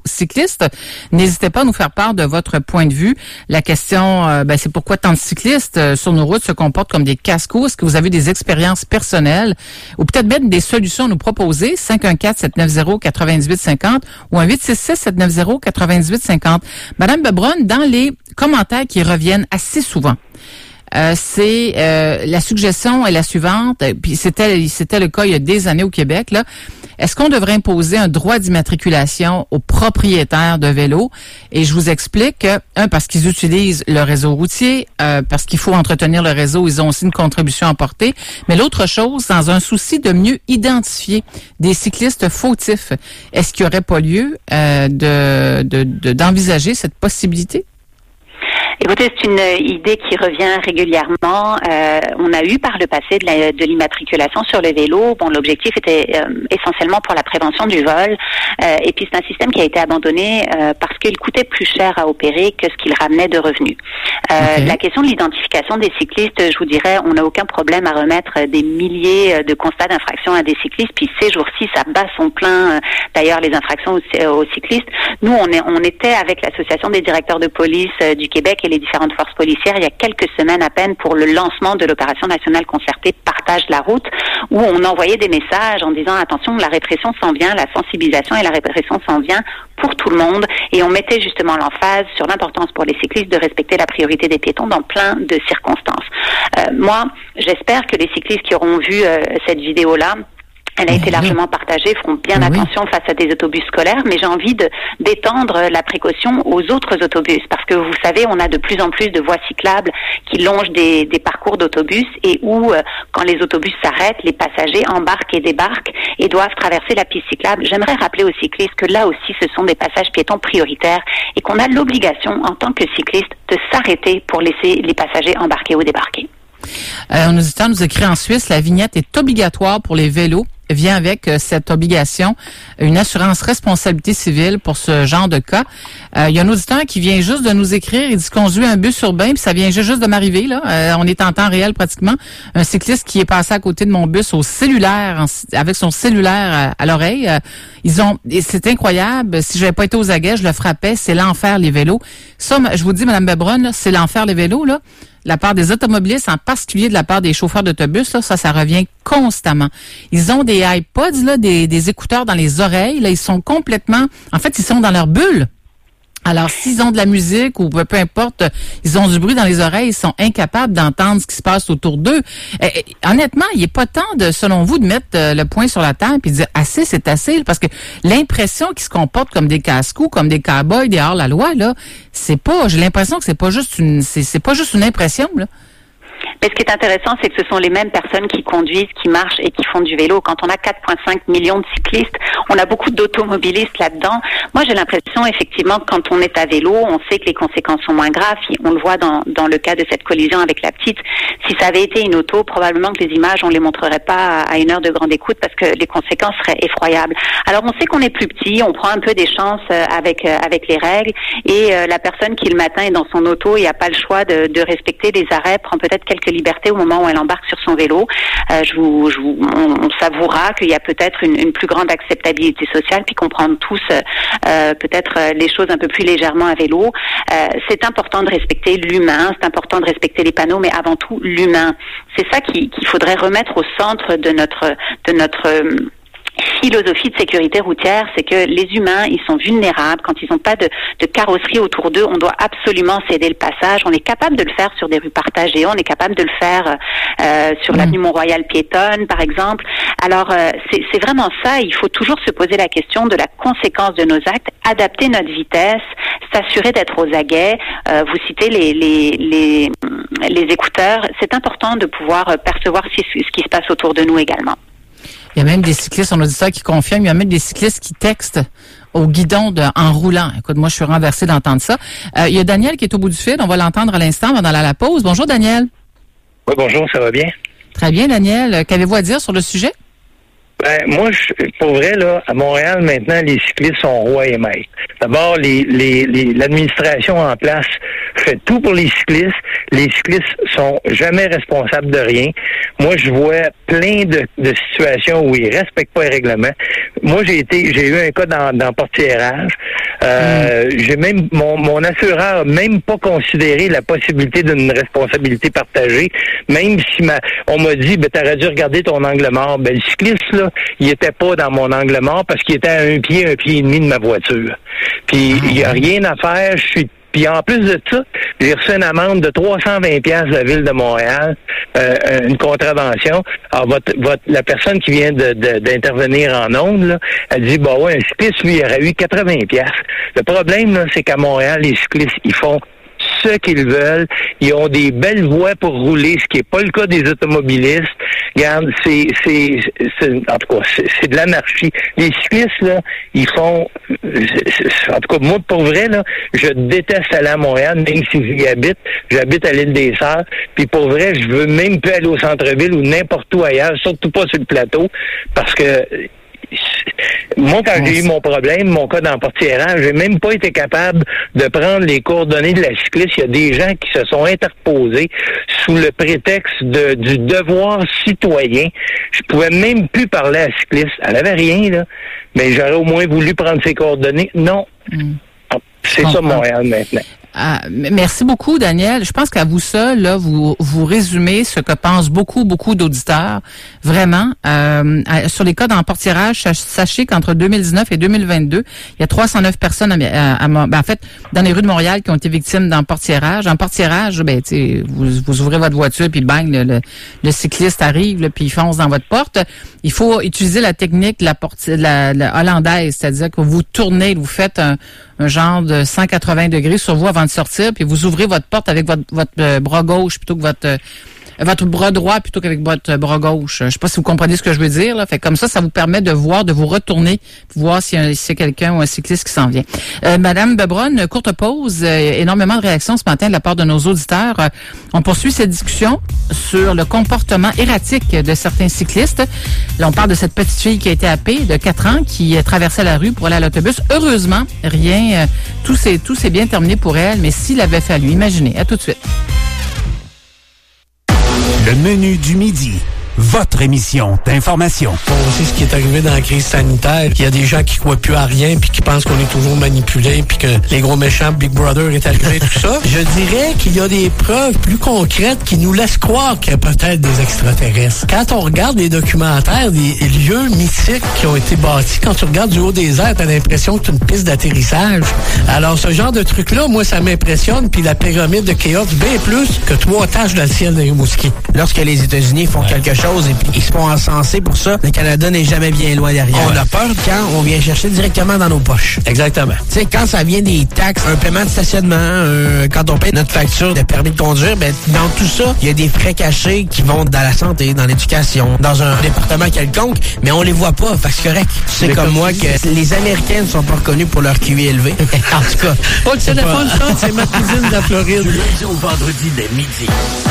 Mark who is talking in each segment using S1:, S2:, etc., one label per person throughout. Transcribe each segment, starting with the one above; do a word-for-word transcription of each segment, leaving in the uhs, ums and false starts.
S1: cyclistes. N'hésitez pas à nous faire part de votre point de vue. La question, euh, ben, c'est pourquoi tant de cyclistes euh, sur nos routes se comportent comme des casse-cou? Est-ce que vous avez des expériences personnelles ou peut-être même des solutions à nous proposer? cinq un quatre, sept neuf zéro, huit huit cinq zéro ou un huit six six, sept neuf zéro, huit huit cinq zéro. Madame Bebron, dans les commentaires qui reviennent assez souvent, Euh, c'est euh, la suggestion est la suivante, puis c'était c'était le cas il y a des années au Québec là. Est-ce qu'on devrait imposer un droit d'immatriculation aux propriétaires de vélos? Et je vous explique que, un, parce qu'ils utilisent le réseau routier, euh, parce qu'il faut entretenir le réseau, ils ont aussi une contribution à apporter. Mais l'autre chose, dans un souci de mieux identifier des cyclistes fautifs, est-ce qu'il n'y aurait pas lieu euh, de, de, de d'envisager cette possibilité?
S2: Écoutez, c'est une idée qui revient régulièrement. Euh, on a eu par le passé de, la, de l'immatriculation sur le vélo. Bon, l'objectif était euh, essentiellement pour la prévention du vol. Euh, et puis, c'est un système qui a été abandonné euh, parce qu'il coûtait plus cher à opérer que ce qu'il ramenait de revenus. Euh, okay. La question de l'identification des cyclistes, je vous dirais, on n'a aucun problème à remettre des milliers de constats d'infraction à des cyclistes. Puis, ces jours-ci, ça bat son plein. D'ailleurs, les infractions aux, aux cyclistes. Nous, on, est, on était avec l'Association des directeurs de police euh, du Québec et les différentes forces policières il y a quelques semaines à peine pour le lancement de l'opération nationale concertée Partage la route, où on envoyait des messages en disant attention, la répression s'en vient, la sensibilisation et la répression s'en vient pour tout le monde, et on mettait justement l'emphase sur l'importance pour les cyclistes de respecter la priorité des piétons dans plein de circonstances. Euh, moi, j'espère que les cyclistes qui auront vu euh, cette vidéo-là, elle a été largement partagée, feront bien oui. attention face à des autobus scolaires, mais j'ai envie de d'étendre la précaution aux autres autobus, parce que vous savez, on a de plus en plus de voies cyclables qui longent des, des parcours d'autobus et où, euh, quand les autobus s'arrêtent, les passagers embarquent et débarquent et doivent traverser la piste cyclable. J'aimerais rappeler aux cyclistes que là aussi, ce sont des passages piétons prioritaires et qu'on a l'obligation, en tant que cycliste, de s'arrêter pour laisser les passagers embarquer ou débarquer.
S1: Euh, on nous, nous écrit en Suisse, la vignette est obligatoire pour les vélos. Vient avec euh, cette obligation une assurance responsabilité civile pour ce genre de cas. Euh, il y a un auditeur qui vient juste de nous écrire, il dit qu'on conduit un bus urbain, puis ça vient juste de m'arriver, là. Euh, on est en temps réel pratiquement. Un cycliste qui est passé à côté de mon bus au cellulaire, en, avec son cellulaire à, à l'oreille. Euh, ils ont, et c'est incroyable. Si j'avais pas été aux aguets, je le frappais. C'est l'enfer, les vélos. Ça, je vous dis, Mme Bebron, là, c'est l'enfer, les vélos, là. La part des automobilistes, en particulier de la part des chauffeurs d'autobus, là, ça, ça revient constamment. Ils ont des iPods, là, des, des écouteurs dans les oreilles. Là, ils sont complètement... En fait, ils sont dans leur bulle. Alors, s'ils ont de la musique ou peu, peu importe, ils ont du bruit dans les oreilles, ils sont incapables d'entendre ce qui se passe autour d'eux. Et, et, honnêtement, il n'est pas temps, de, selon vous, de mettre euh, le point sur la table et de dire « assez, c'est assez », parce que l'impression qu'ils se comportent comme des casse-cous, comme des cow-boys, des hors-la-loi, là, c'est pas... J'ai l'impression que c'est pas juste une... C'est, c'est pas juste une impression, là.
S2: Mais ce qui est intéressant, c'est que ce sont les mêmes personnes qui conduisent, qui marchent et qui font du vélo. Quand on a quatre virgule cinq millions de cyclistes, on a beaucoup d'automobilistes là-dedans. Moi, j'ai l'impression, effectivement, que quand on est à vélo, on sait que les conséquences sont moins graves. On le voit dans, dans le cas de cette collision avec la petite. Si ça avait été une auto, probablement que les images, on les montrerait pas à une heure de grande écoute parce que les conséquences seraient effroyables. Alors, on sait qu'on est plus petit, on prend un peu des chances avec avec les règles, et la personne qui, le matin, est dans son auto et n'a pas le choix de, de respecter les arrêts, prend peut-être quelques liberté au moment où elle embarque sur son vélo. Euh, je vous, je vous, on, on savourera qu'il y a peut-être une, une plus grande acceptabilité sociale, puis qu'on prend tous euh, peut-être les choses un peu plus légèrement à vélo. Euh, c'est important de respecter l'humain, c'est important de respecter les panneaux, mais avant tout l'humain. C'est ça qui, qu'il faudrait remettre au centre de notre de notre euh, philosophie de sécurité routière, c'est que les humains, ils sont vulnérables. Quand ils n'ont pas de, de carrosserie autour d'eux, on doit absolument céder le passage. On est capable de le faire sur des rues partagées, on est capable de le faire euh, sur mmh. l'avenue Mont-Royal piétonne, par exemple. Alors, euh, c'est, c'est vraiment ça. Il faut toujours se poser la question de la conséquence de nos actes, adapter notre vitesse, s'assurer d'être aux aguets. Euh, vous citez les, les, les, les écouteurs. C'est important de pouvoir percevoir ce, ce qui se passe autour de nous également.
S1: Il y a même des cyclistes, on a dit ça, qui confirment, il y a même des cyclistes qui textent au guidon de, en roulant. Écoute, moi, je suis renversée d'entendre ça. Euh, il y a Daniel qui est au bout du fil, on va l'entendre à l'instant, on va dans la pause. Bonjour, Daniel.
S3: Oui, bonjour, ça va bien?
S1: Très bien, Daniel. Qu'avez-vous à dire sur le sujet?
S3: Ben, moi, je, pour vrai, là, à Montréal, maintenant, les cyclistes sont rois et maîtres. D'abord, les, les, les, l'administration en place fait tout pour les cyclistes. Les cyclistes sont jamais responsables de rien. Moi, je vois plein de, de situations où ils respectent pas les règlements. Moi, j'ai été, j'ai eu un cas dans, dans portiérage. Euh, mm. J'ai même mon, mon assureur a même pas considéré la possibilité d'une responsabilité partagée, même si ma, on m'a dit, ben t'aurais dû regarder ton angle mort. Ben le cycliste là, il était pas dans mon angle mort parce qu'il était à un pied, un pied et demi de ma voiture. Puis il y a rien à faire. Je suis Puis en plus de ça, j'ai reçu une amende de trois cent vingt piastres de la Ville de Montréal, euh, une contravention. Alors, votre, votre, la personne qui vient de, de, d'intervenir en ondes, là, elle dit, bah ouais, un cycliste, lui, il aurait eu quatre-vingts piastres. Le problème, là, c'est qu'à Montréal, les cyclistes, ils font ce qu'ils veulent. Ils ont des belles voies pour rouler, ce qui n'est pas le cas des automobilistes. Regarde, c'est, c'est, c'est en tout cas, c'est, c'est de l'anarchie. Les cyclistes, là, ils font, en tout cas, moi, pour vrai, là, je déteste aller à Montréal, même si j'y habite. J'habite à l'île des Sœurs. Puis pour vrai, je veux même plus aller au centre-ville ou n'importe où ailleurs, surtout pas sur le plateau, parce que moi, quand j'ai eu mon problème, mon cas d'emportiérage, j'ai même pas été capable de prendre les coordonnées de la cycliste. Il y a des gens qui se sont interposés sous le prétexte de, du devoir citoyen. Je pouvais même plus parler à la cycliste. Elle avait rien, là. Mais j'aurais au moins voulu prendre ses coordonnées. Non. Mmh. C'est ça, Montréal, maintenant.
S1: Ah, merci beaucoup, Daniel. Je pense qu'à vous seul, là, vous vous résumez ce que pensent beaucoup, beaucoup d'auditeurs. Vraiment. Euh, sur les cas d'emportiérage, sachez qu'entre deux mille dix-neuf et deux mille vingt-deux, il y a trois cent neuf personnes, à, à, à, ben, en fait, dans les rues de Montréal qui ont été victimes d'emportiérage. Emportiérage, ben, tu sais, vous, vous ouvrez votre voiture, puis bang, le, le, le cycliste arrive, là, puis il fonce dans votre porte. Il faut utiliser la technique la, porti- la, la hollandaise, c'est-à-dire que vous tournez, vous faites un, un genre de cent quatre-vingts degrés sur vous avant de sortir, puis vous ouvrez votre porte avec votre, votre euh, bras gauche plutôt que votre euh, votre bras droit plutôt qu'avec votre bras gauche. Je sais pas si vous comprenez ce que je veux dire, là. Fait comme ça, ça vous permet de voir, de vous retourner, voir s'il y a, s'il y a quelqu'un ou un cycliste qui s'en vient. Euh, Madame Bebronne, courte pause, euh, énormément de réactions ce matin de la part de nos auditeurs. Euh, on poursuit cette discussion sur le comportement erratique de certains cyclistes. Là, on parle de cette petite fille qui a été happée de quatre ans, qui euh, traversait la rue pour aller à l'autobus. Heureusement, rien, euh, tout s'est, tout s'est bien terminé pour elle, mais s'il avait fallu, imaginez, à tout de suite.
S4: Le menu du midi. Votre émission d'information.
S5: On sait ce qui est arrivé dans la crise sanitaire. Il y a des gens qui croient plus à rien puis qui pensent qu'on est toujours manipulé puis que les gros méchants Big Brother est arrivé tout ça. Je dirais qu'il y a des preuves plus concrètes qui nous laissent croire qu'il y a peut-être des extraterrestres. Quand on regarde les documentaires des lieux mythiques qui ont été bâtis, quand tu regardes du haut des airs, t'as l'impression que c'est une piste d'atterrissage. Alors ce genre de truc-là, moi, ça m'impressionne. Puis la pyramide de Khéops, bien plus que trois taches dans le ciel de Rimouski.
S6: Lorsque les États-Unis font ouais. quelque chose et puis ils se font encenser pour ça, le Canada n'est jamais bien loin derrière. On a peur quand on vient chercher directement dans nos poches.
S5: Exactement.
S6: Tu sais, quand ça vient des taxes, un paiement de stationnement, euh, quand on paye notre facture de permis de conduire, ben dans tout ça, il y a des frais cachés qui vont dans la santé, dans l'éducation, dans un département quelconque, mais on les voit pas, fait que c'est correct. C'est comme moi que les Américains ne sont pas reconnus pour leur Q I élevé. En tout cas,
S5: pas le téléphone, ça, c'est ma cousine de la Floride.
S4: Du lundi au vendredi dès midi.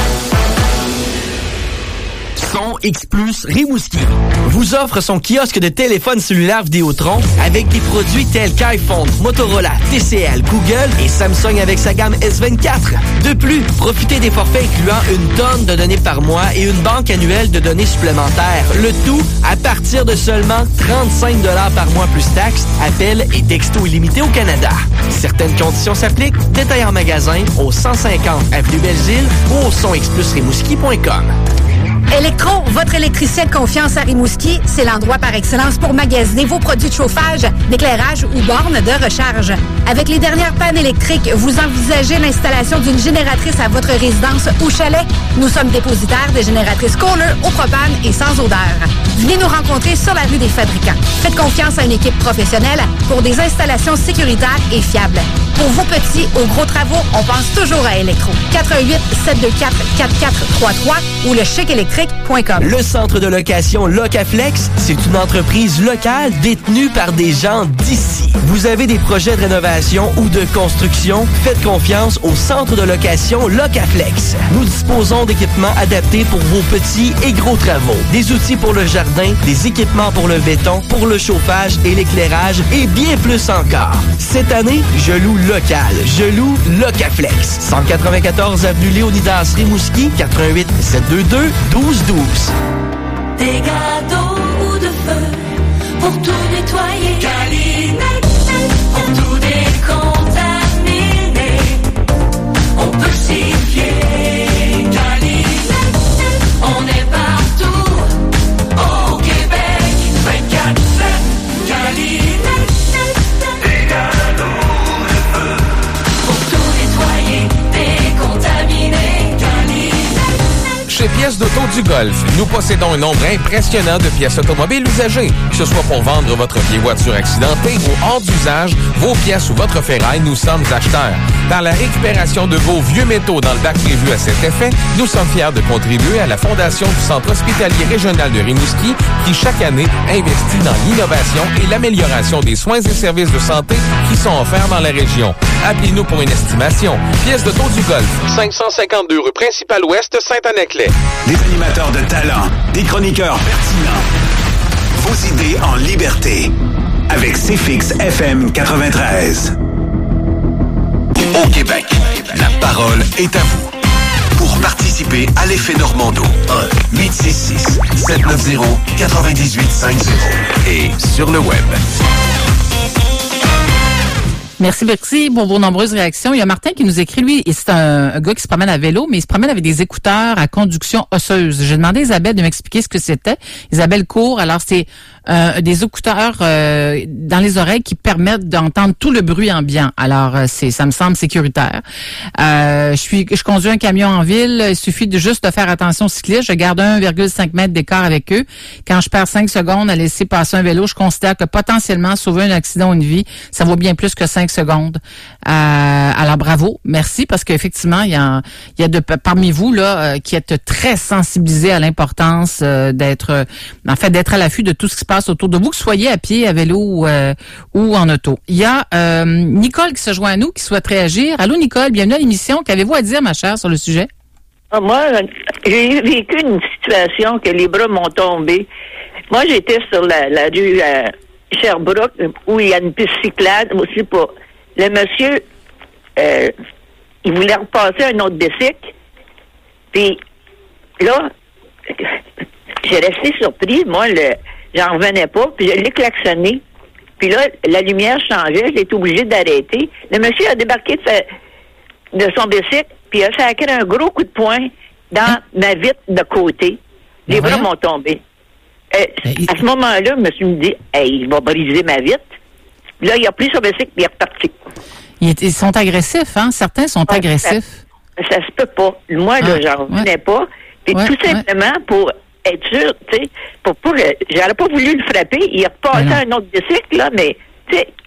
S4: Son X Plus Rimouski
S7: vous offre son kiosque de téléphone cellulaire Vidéotron avec des produits tels qu'iPhone, Motorola, T C L, Google et Samsung avec sa gamme S vingt-quatre. De plus, profitez des forfaits incluant une tonne de données par mois et une banque annuelle de données supplémentaires. Le tout à partir de seulement trente-cinq dollars par mois plus taxes, appels et textos illimités au Canada. Certaines conditions s'appliquent. Détail en magasin au cent cinquante avenue Belle-Île ou au son x plus rimouski point com.
S8: Électro, votre électricien de confiance à Rimouski, c'est l'endroit par excellence pour magasiner vos produits de chauffage, d'éclairage ou bornes de recharge. Avec les dernières pannes électriques, vous envisagez l'installation d'une génératrice à votre résidence ou chalet? Nous sommes dépositaires de génératrices Kohler au propane et sans odeur. Venez nous rencontrer sur la rue des Fabricants. Faites confiance à une équipe professionnelle pour des installations sécuritaires et fiables. Pour vos petits ou gros travaux, on pense toujours à Électro. quatre un huit sept deux quatre quatre quatre trois trois ou le chic électrique point com.
S7: Le centre de location Locaflex, c'est une entreprise locale détenue par des gens d'ici. Vous avez des projets de rénovation ou de construction? Faites confiance au centre de location Locaflex. Nous disposons d'équipements adaptés pour vos petits et gros travaux. Des outils pour le jardin, des équipements pour le béton, pour le chauffage et l'éclairage et bien plus encore. Cette année, je loue local. Je loue Locaflex. cent quatre-vingt-quatorze avenue Léonidas Rimouski, quatre un huit sept deux deux douze douze.
S9: Dégâts d'eau ou de feu pour tout nettoyer. Calinette pour tout nettoyer.
S10: Pièces d'auto du Golfe. Nous possédons un nombre impressionnant de pièces automobiles usagées. Que ce soit pour vendre votre vieille voiture accidentée ou hors d'usage, vos pièces ou votre ferraille, nous sommes acheteurs. Dans la récupération de vos vieux métaux dans le bac prévu à cet effet, nous sommes fiers de contribuer à la fondation du Centre hospitalier régional de Rimouski qui, chaque année, investit dans l'innovation et l'amélioration des soins et services de santé qui sont offerts dans la région. Appelez-nous pour une estimation. Pièces d'auto du Golfe. cinq cent cinquante-deux rue Principale Ouest, Saint-Anaclet.
S4: Des animateurs de talent, des chroniqueurs pertinents. Vos idées en liberté. Avec C F X F M quatre-vingt-treize. Au Québec, la parole est à vous. Pour participer à l'effet Normando, un huit six six sept neuf zéro neuf huit cinq zéro et sur le web.
S1: Merci, Bercy, pour vos nombreuses réactions. Il y a Martin qui nous écrit, lui, et c'est un, un gars qui se promène à vélo, mais il se promène avec des écouteurs à conduction osseuse. J'ai demandé à Isabelle de m'expliquer ce que c'était. Isabelle court, alors c'est euh, des écouteurs euh, dans les oreilles qui permettent d'entendre tout le bruit ambiant. Alors, euh, c'est, ça me semble sécuritaire. Euh, je suis, je conduis un camion en ville. Il suffit de juste de faire attention aux cyclistes. Je garde un virgule cinq mètres d'écart avec eux. Quand je perds cinq secondes à laisser passer un vélo, je considère que potentiellement sauver un accident ou une vie, ça vaut bien plus que cinq secondes. Euh, alors, bravo. Merci, parce qu'effectivement, il y a, il y a de, parmi vous, là, euh, qui êtes très sensibilisés à l'importance euh, d'être, euh, en fait, d'être à l'affût de tout ce qui se passe autour de vous, que vous soyez à pied, à vélo ou, euh, ou en auto. Il y a euh, Nicole qui se joint à nous, qui souhaite réagir. Allô, Nicole, bienvenue à l'émission. Qu'avez-vous à dire, ma chère, sur le sujet?
S11: Ah, moi, j'ai vécu une situation que les bras m'ont tombé. Moi, j'étais sur la, la rue à Sherbrooke, où il y a une piste cyclable aussi pour... Le monsieur, euh, il voulait repasser un autre bicycle. Puis là, j'ai resté surpris. Moi, le, j'en revenais pas. Puis je l'ai klaxonné. Puis là, la lumière changeait. J'ai été obligé d'arrêter. Le monsieur a débarqué de, sa, de son bicycle. Puis il a sacré un gros coup de poing dans hein? ma vitre de côté. Les bras m'ont tombé. Euh, il... À ce moment-là, je me suis dit, hey, il va briser ma vitre. Là, il a pris son bicycle et il est reparti.
S1: Ils sont agressifs, hein? Certains sont ouais, agressifs.
S11: Ça, ça se peut pas. Moi, ah, là, j'en revenais ouais. pas. Puis ouais, tout simplement, ouais. pour être sûr, tu sais, pour, pour, j'aurais pas voulu le frapper. Il a repassé un autre bicycle, là, mais, tu sais,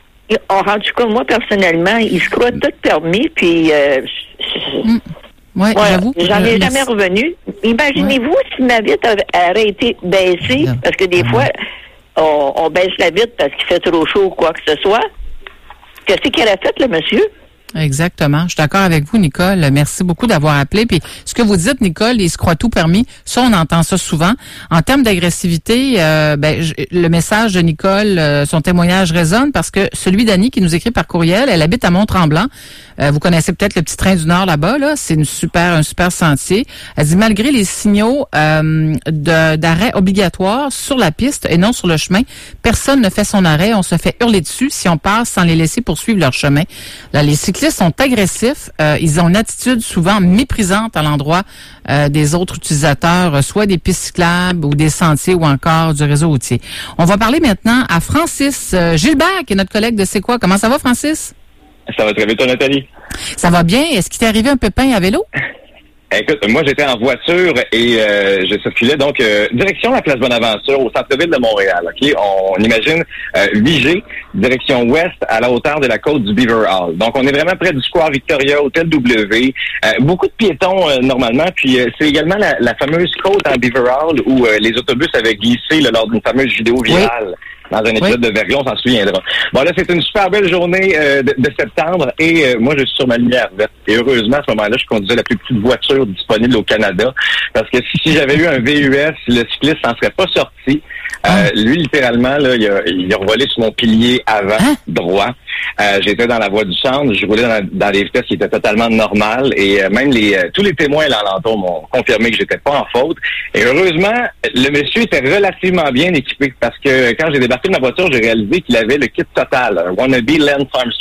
S11: en rendu compte, moi, personnellement, il se croit tout permis, puis... Euh,
S1: mm. Oui,
S11: voilà.
S1: j'avoue.
S11: J'en ai jamais revenu. Imaginez-vous ouais. si ma vitre aurait été baissée, parce que des ah, fois... Ouais. On, on baisse la vitre parce qu'il fait trop chaud ou quoi que ce soit. Qu'est-ce qu'il a fait, le monsieur?
S1: Exactement. Je suis d'accord avec vous, Nicole. Merci beaucoup d'avoir appelé. Puis ce que vous dites, Nicole, il se croit tout permis. Ça, on entend ça souvent. En termes d'agressivité, euh, ben, je, le message de Nicole, euh, son témoignage résonne parce que celui d'Annie qui nous écrit par courriel, elle habite à Mont-Tremblant. Euh, vous connaissez peut-être le petit train du Nord là-bas, là. C'est une super, un super sentier. Elle dit, malgré les signaux euh, de, d'arrêt obligatoires sur la piste et non sur le chemin, personne ne fait son arrêt. On se fait hurler dessus si on passe sans les laisser poursuivre leur chemin. Là, les cyclistes sont agressifs. Euh, ils ont une attitude souvent méprisante à l'endroit euh, des autres utilisateurs, soit des pistes cyclables ou des sentiers ou encore du réseau routier. On va parler maintenant à Francis euh, Gilbert, qui est notre collègue de C'est quoi? Comment ça va, Francis?
S12: Ça va très bien, toi, Nathalie?
S1: Ça va bien. Est-ce qu'il t'est arrivé un pépin à vélo?
S12: Écoute, moi, j'étais en voiture et euh, je circulais donc euh, direction la place Bonaventure au centre-ville de Montréal. Ok, on, on imagine euh, Vigée, direction ouest, à la hauteur de la côte du Beaver Hall. Donc, on est vraiment près du Square Victoria, Hôtel W. Euh, beaucoup de piétons euh, normalement, puis euh, c'est également la, la fameuse côte en Beaver Hall où euh, les autobus avaient glissé là, lors d'une fameuse vidéo virale. Oui. Dans un épisode oui. de Vergon, on s'en souviendra. Bon, là, c'est une super belle journée euh, de, de septembre et euh, moi, je suis sur ma lumière verte. Et heureusement, à ce moment-là, je conduisais la plus petite voiture disponible au Canada parce que si, si j'avais eu un V U S, le cycliste s'en serait pas sorti. Euh, lui, littéralement, là, il a, il a revolé sur mon pilier avant hein? droit. Euh, j'étais dans la voie du centre, je roulais dans, dans des vitesses qui étaient totalement normales et euh, même les euh, tous les témoins là alentour m'ont confirmé que j'étais pas en faute. Et heureusement, le monsieur était relativement bien équipé parce que quand j'ai débarqué de ma voiture, j'ai réalisé qu'il avait le kit total, un wannabe Lance Armstrong.